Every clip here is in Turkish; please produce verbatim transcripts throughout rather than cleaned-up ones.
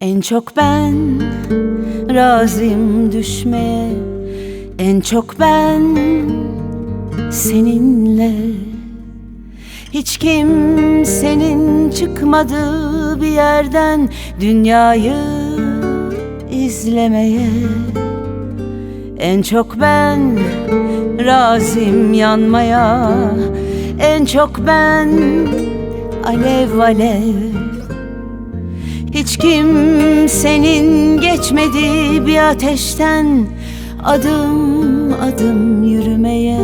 En çok ben razıyım düşmeye, en çok ben seninle. Hiç kimsenin çıkmadığı bir yerden dünyayı izlemeye. En çok ben razıyım yanmaya, en çok ben alev alev. Hiç kimsenin geçmediği bir ateşten adım adım yürümeye.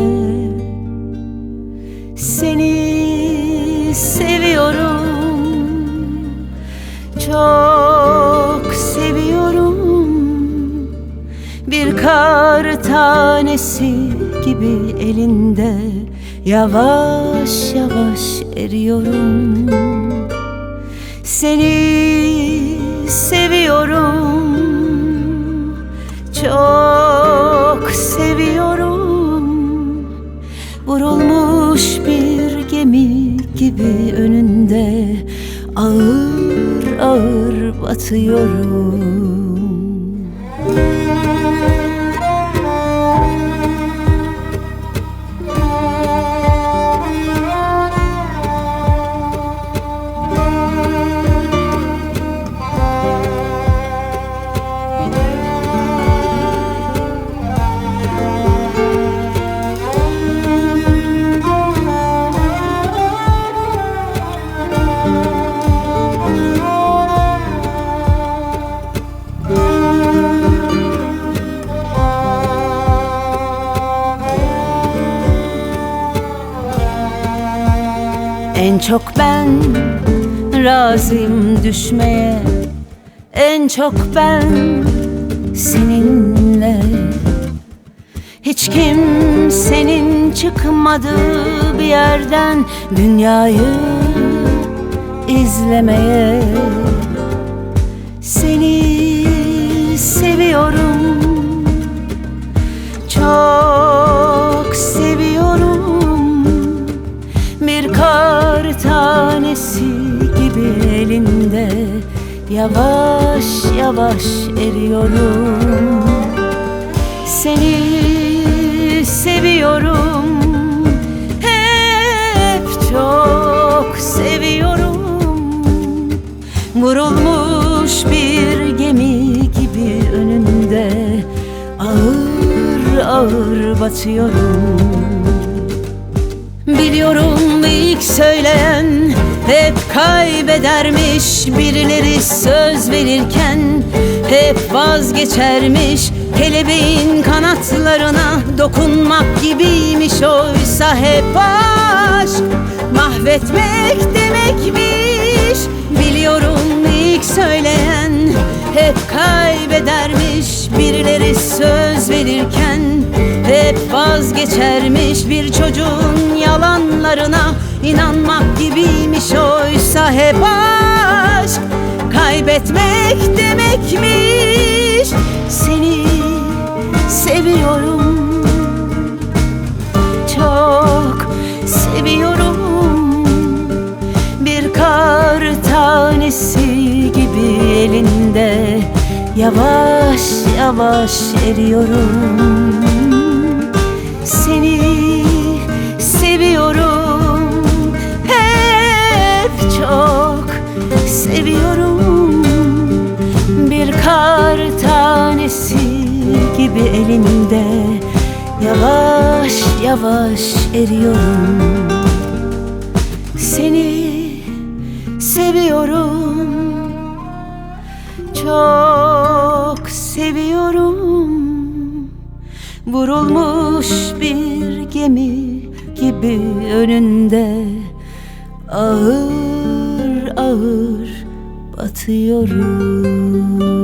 Seni seviyorum, çok seviyorum. Bir kar tanesi gibi elinde yavaş yavaş eriyorum. Seni seviyorum, çok seviyorum. Vurulmuş bir gemi gibi önünde ağır ağır batıyorum. En çok ben razıyım düşmeye, en çok ben seninle. Hiç kimsenin çıkmadığı bir yerden dünyayı izlemeye. Seni seviyorum, çok seviyorum. Bir kar tanesi gibi elinde yavaş yavaş eriyorum. Seni seviyorum, hep çok seviyorum. Vurulmuş bir gemi gibi önünde ağır ağır batıyorum. Biliyorum ilk söyleyen hep kaybedermiş, birileri söz verirken hep vazgeçermiş. Kelebeğin kanatlarına dokunmak gibiymiş, oysa hep aşk mahvetmek demekmiş. Biliyorum ilk söyleyen hep kaybedermiş, birileri söz verirken hep vazgeçermiş. Bir çocuğun yalanlarına inanmak gibiymiş, oysa hep aşk kaybetmek demekmiş. Seni seviyorum, çok seviyorum. Bir kar tanesi gibi elinde yavaş yavaş eriyorum. Seni seviyorum, hep çok seviyorum. Bir kar tanesi gibi elimde yavaş yavaş eriyorum. Seni seviyorum, çok seviyorum. Vurulmuş bir gemi gibi önünde ağır ağır batıyorum.